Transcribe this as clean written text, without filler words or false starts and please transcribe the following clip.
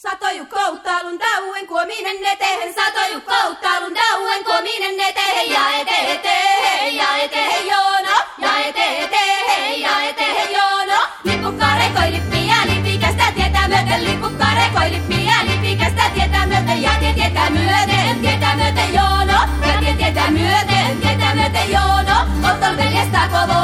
Satoju kouttalun dauen kuominen eteen, satoju kouttalun dauen kuominen eteen, ja eteen joono, ja eteen joono. Lippukkaare koi lippiä lipikästä tietä myöten, lippukkaare koi lippiä lipikästä tietä myöten, ja tietä myöten joono, ja tietä myöten joono. Ottol veljestä kovo